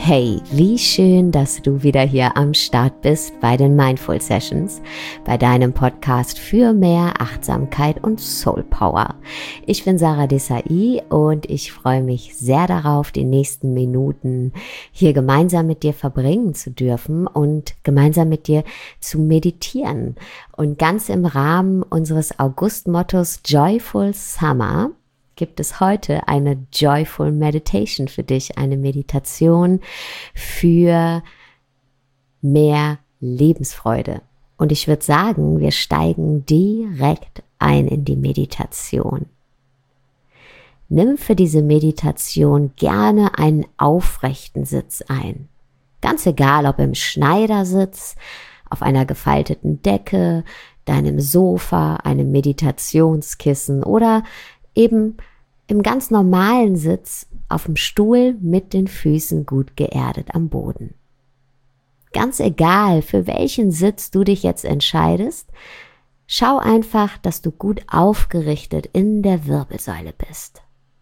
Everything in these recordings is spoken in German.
Hey, wie schön, dass du wieder hier am Start bist bei den Mindful Sessions, bei deinem Podcast für mehr Achtsamkeit und Soul Power. Ich bin Sarah Desai und ich freue mich sehr darauf, die nächsten Minuten hier gemeinsam mit dir verbringen zu dürfen und gemeinsam mit dir zu meditieren. Und ganz im Rahmen unseres August-Mottos Joyful Summer gibt es heute eine Joyful Meditation für dich, eine Meditation für mehr Lebensfreude. Und ich würde sagen, wir steigen direkt ein in die Meditation. Nimm für diese Meditation gerne einen aufrechten Sitz ein. Ganz egal, ob im Schneidersitz, auf einer gefalteten Decke, deinem Sofa, einem Meditationskissen oder eben im ganz normalen Sitz auf dem Stuhl mit den Füßen gut geerdet am Boden. Ganz egal, für welchen Sitz du dich jetzt entscheidest, schau einfach, dass du gut aufgerichtet in der Wirbelsäule bist.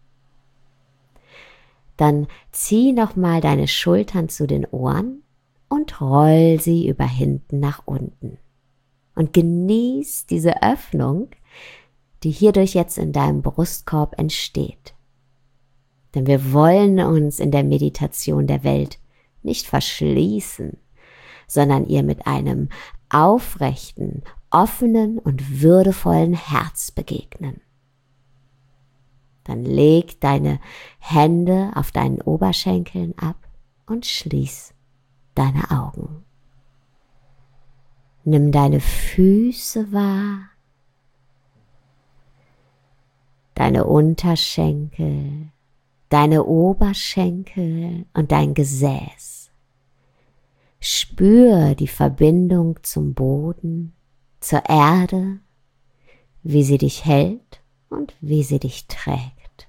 Dann zieh nochmal deine Schultern zu den Ohren und roll sie über hinten nach unten. Und genieß diese Öffnung, die hierdurch jetzt in deinem Brustkorb entsteht. Denn wir wollen uns in der Meditation der Welt nicht verschließen, sondern ihr mit einem aufrechten, offenen und würdevollen Herz begegnen. Dann leg deine Hände auf deinen Oberschenkeln ab und schließ deine Augen. Nimm deine Füße wahr, deine Unterschenkel, deine Oberschenkel und dein Gesäß. Spür die Verbindung zum Boden, zur Erde, wie sie dich hält und wie sie dich trägt.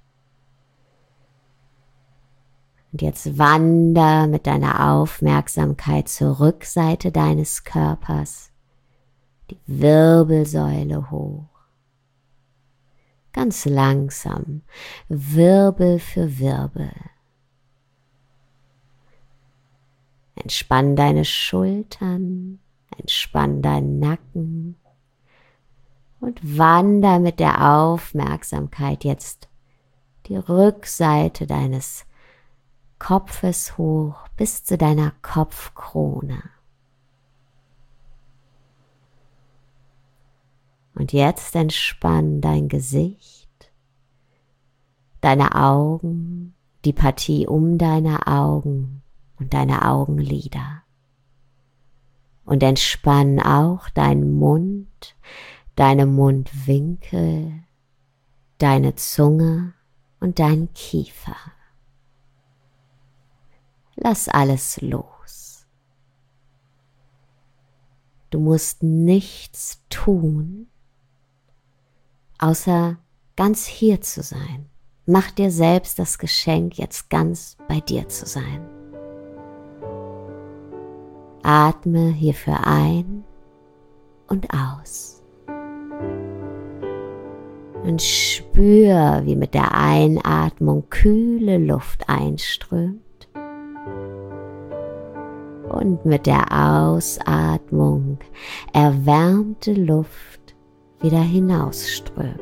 Und jetzt wander mit deiner Aufmerksamkeit zur Rückseite deines Körpers, die Wirbelsäule hoch. Ganz langsam, Wirbel für Wirbel. Entspann deine Schultern, entspann deinen Nacken und wander mit der Aufmerksamkeit jetzt die Rückseite deines Kopfes hoch bis zu deiner Kopfkrone. Und jetzt entspann dein Gesicht, deine Augen, die Partie um deine Augen und deine Augenlider. Und entspann auch deinen Mund, deine Mundwinkel, deine Zunge und deinen Kiefer. Lass alles los. Du musst nichts tun, außer ganz hier zu sein. Mach dir selbst das Geschenk, jetzt ganz bei dir zu sein. Atme hierfür ein und aus. Und spür, wie mit der Einatmung kühle Luft einströmt und mit der Ausatmung erwärmte Luft wieder hinausströmt.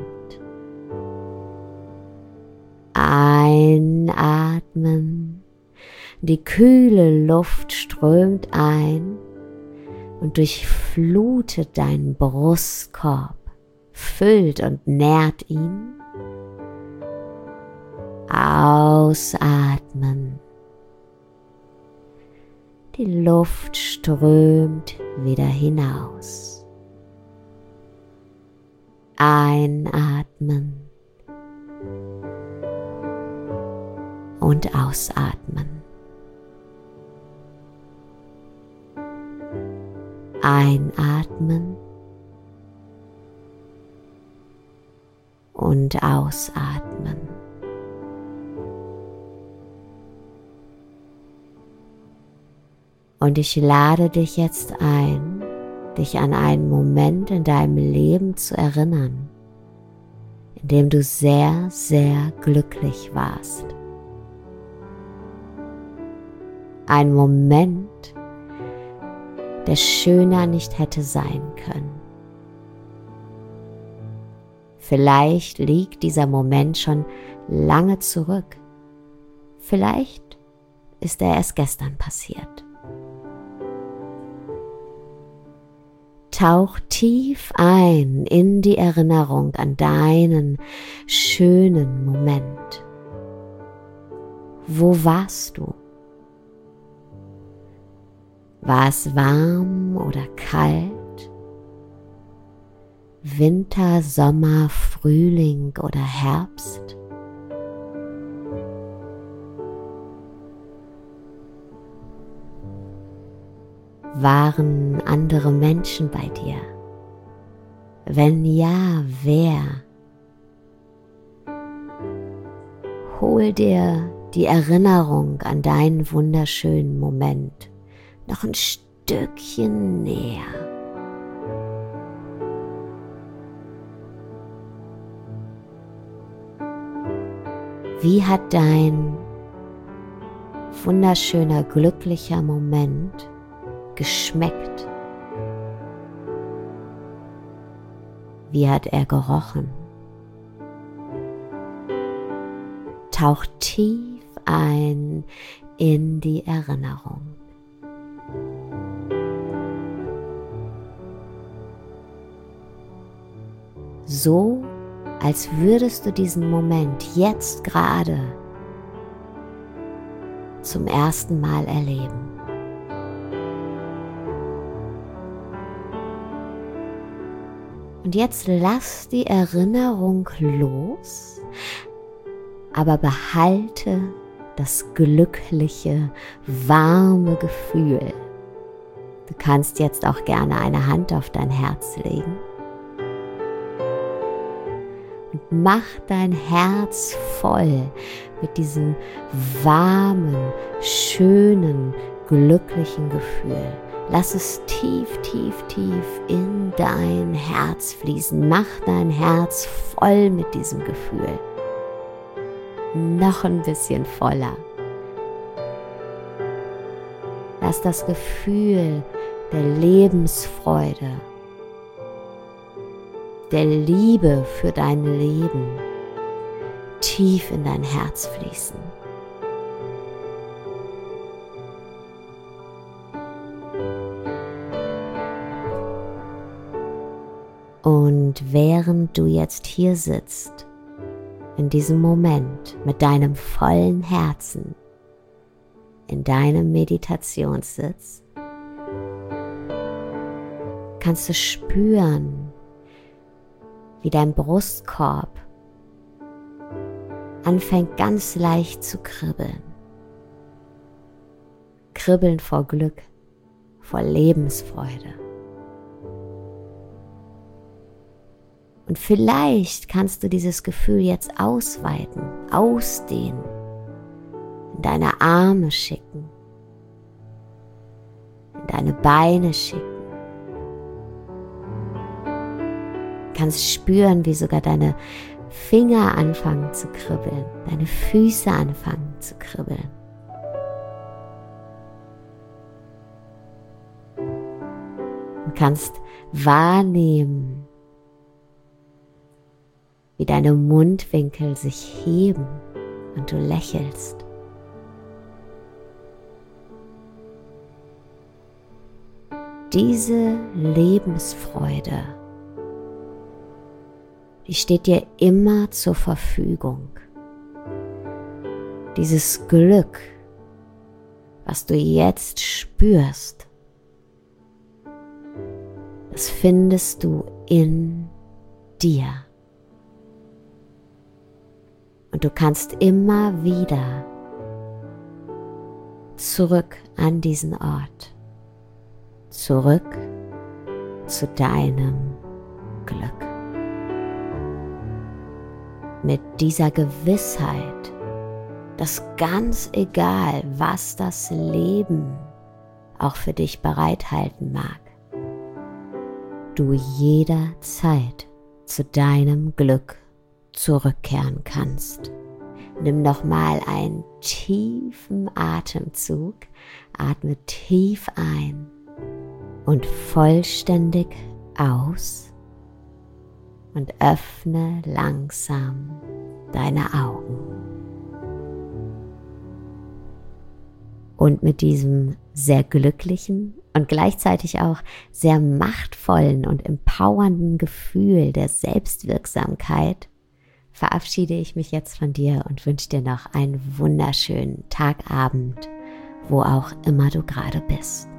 Einatmen, die kühle Luft strömt ein und durchflutet deinen Brustkorb, füllt und nährt ihn. Ausatmen, die Luft strömt wieder hinaus. Einatmen und ausatmen. Einatmen und ausatmen. Und ich lade dich jetzt ein, dich an einen Moment in deinem Leben zu erinnern, in dem du sehr, sehr glücklich warst. Ein Moment, der schöner nicht hätte sein können. Vielleicht liegt dieser Moment schon lange zurück. Vielleicht ist er erst gestern passiert. Tauch tief ein in die Erinnerung an deinen schönen Moment. Wo warst du? War es warm oder kalt? Winter, Sommer, Frühling oder Herbst? Waren andere Menschen bei dir? Wenn ja, wer? Hol dir die Erinnerung an deinen wunderschönen Moment noch ein Stückchen näher. Wie hat dein wunderschöner, glücklicher Moment geschmeckt? Wie hat er gerochen? Tauch tief ein in die Erinnerung. So, als würdest du diesen Moment jetzt gerade zum ersten Mal erleben. Und jetzt lass die Erinnerung los, aber behalte das glückliche, warme Gefühl. Du kannst jetzt auch gerne eine Hand auf dein Herz legen. Und mach dein Herz voll mit diesem warmen, schönen, glücklichen Gefühl. Lass es tief, tief, tief in dein Herz fließen. Mach dein Herz voll mit diesem Gefühl. Noch ein bisschen voller. Lass das Gefühl der Lebensfreude, der Liebe für dein Leben tief in dein Herz fließen. Und während du jetzt hier sitzt, in diesem Moment mit deinem vollen Herzen, in deinem Meditationssitz, kannst du spüren, wie dein Brustkorb anfängt ganz leicht zu kribbeln. Kribbeln vor Glück, vor Lebensfreude. Und vielleicht kannst du dieses Gefühl jetzt ausweiten, ausdehnen, in deine Arme schicken, in deine Beine schicken. Du kannst spüren, wie sogar deine Finger anfangen zu kribbeln, deine Füße anfangen zu kribbeln. Du kannst wahrnehmen, wie deine Mundwinkel sich heben und du lächelst. Diese Lebensfreude, die steht dir immer zur Verfügung. Dieses Glück, was du jetzt spürst, das findest du in dir. Und du kannst immer wieder zurück an diesen Ort, zurück zu deinem Glück. Mit dieser Gewissheit, dass ganz egal, was das Leben auch für dich bereithalten mag, du jederzeit zu deinem Glück zurückkehren kannst, Nimm nochmal einen tiefen Atemzug, atme tief ein und vollständig aus und öffne langsam deine Augen. Und mit diesem sehr glücklichen und gleichzeitig auch sehr machtvollen und empowernden Gefühl der Selbstwirksamkeit verabschiede ich mich jetzt von dir und wünsche dir noch einen wunderschönen Tagabend, wo auch immer du gerade bist.